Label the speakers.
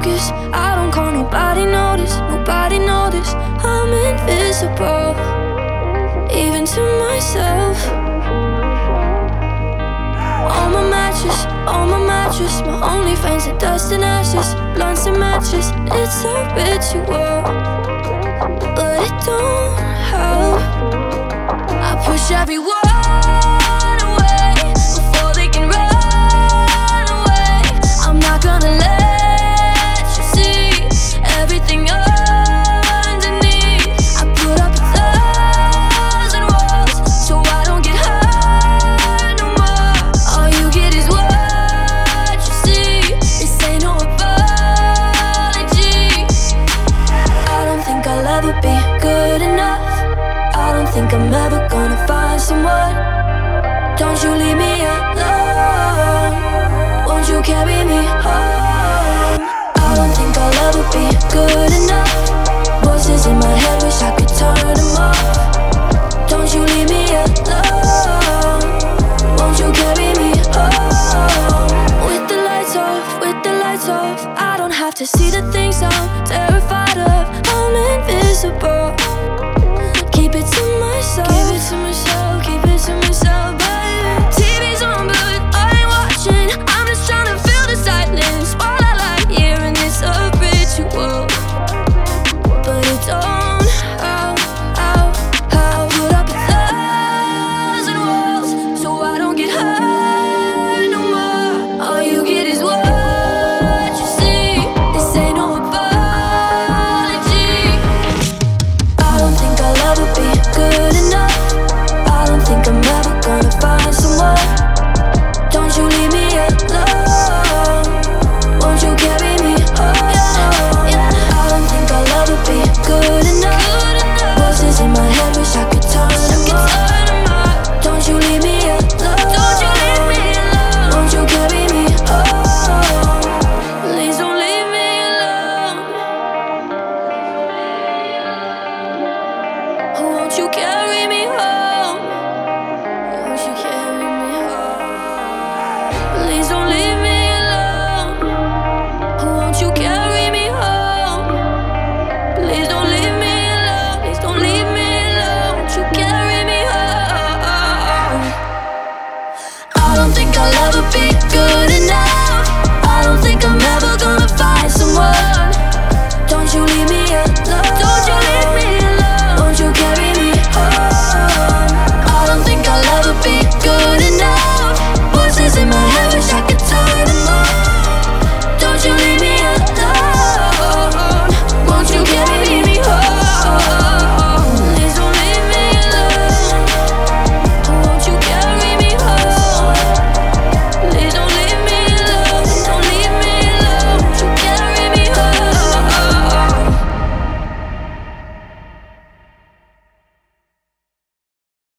Speaker 1: focus. I don't call nobody notice, nobody notice. I'm invisible, even to myself. On my mattress, my only friends are dust and ashes, blunts and matches. It's a ritual, but it don't help. I push everyone away before they can run away. I'm not gonna let you see everything underneath. I put up 1,000 walls so I don't get hurt no more. All you get is what you see. This ain't no apology. I don't think I'll ever be good enough. I don't think I'm ever gonna find someone. Don't you leave me alone. Won't you carry me home? I don't think I'll ever be good enough. Voices in my head, wish I could turn them off. Don't you leave me alone. Won't you carry me home? With the lights off, with the lights off. I don't have to see the things I'm terrified of. I'm invisible,